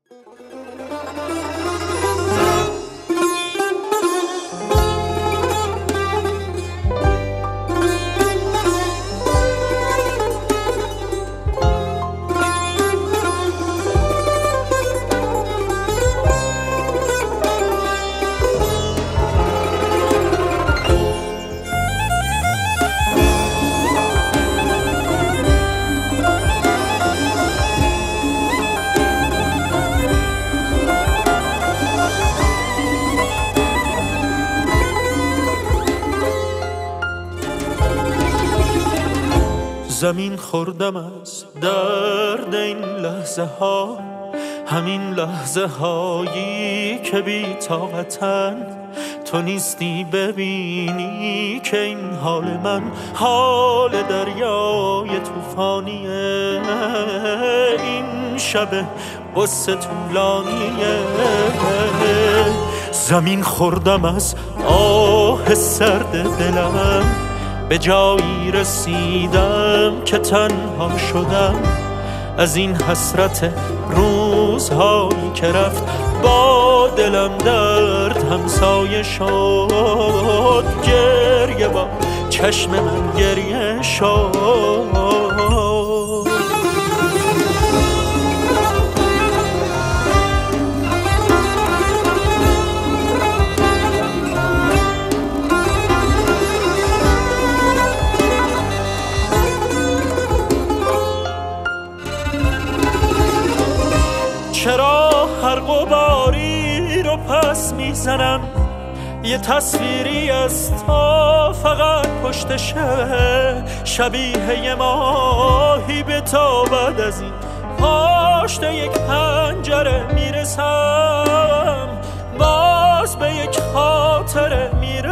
زمین خوردم از درد این لحظه ها، همین لحظه هایی که بی طاقتن. تو نیستی ببینی که این حال من حال دریای طوفانیه. این شب قصه طولانیه. زمین خوردم از آه سرد دلم، به جایی رسیدم که تنها شدم از این حسرت روزهایی که رفت. با دلم درد همسایه شد، گریه با چشم من گریه شد. چرا هر غباری رو پس میزنم؟ یه تصویری از تو فقط پشتشه، شبیه یه ماهی به تا بعد از این پشت یک پنجره میرسم، باز به یک خاطره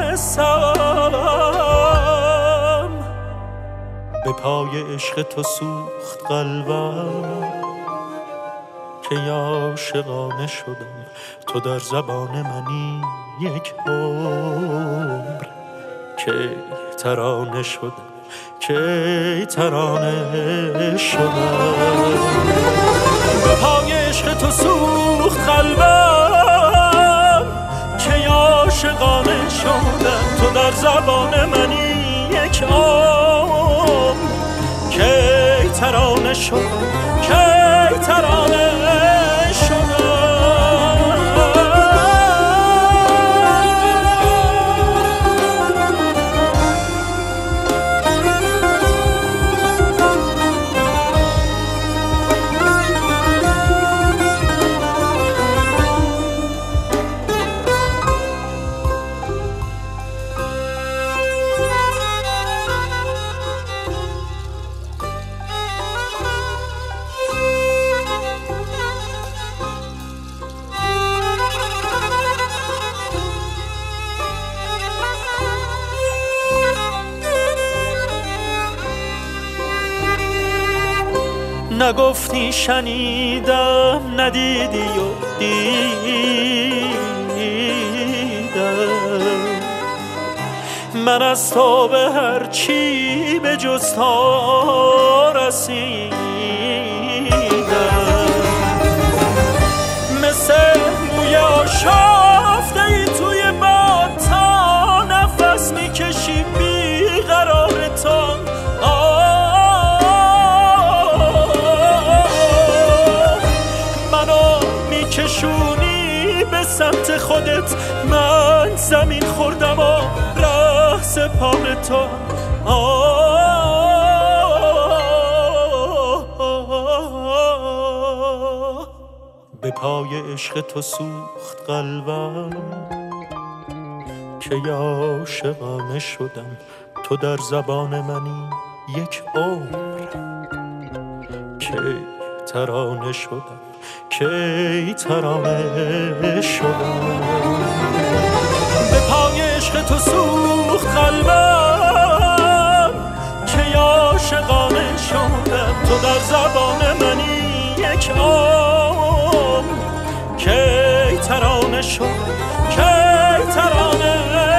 میرسم. به پای عشق تو سوخت قلبم که عاشقانه شدم. تو در زبان منی یک عمر که ترانه شدم، که ترانه شدم. به پای عشق تو سوخت قلبم که عاشقانه شدم. تو در زبان منی یک عمر که ترانه شدم، که ترانه شدم. نگفتی شنیدم، ندیدی و دیدم. من از تو به هر چی به جز تو رسیدم. مثل موی آشفته ای توی باد، تا نفس میکشی بیقرار تو. کشونی به سمت خودت، من زمین خوردم و ره سپار تو. به پای عشق تو سوخت قلبم که عاشقانه شدم. تو در زبان منی یک عمر که ترانه شدم، که ترانه شدم. به پای عشق تو سوخت قلبم که عاشقانه شدم. تو در زبان منی یک عمر که ترانه شدم، که ترانه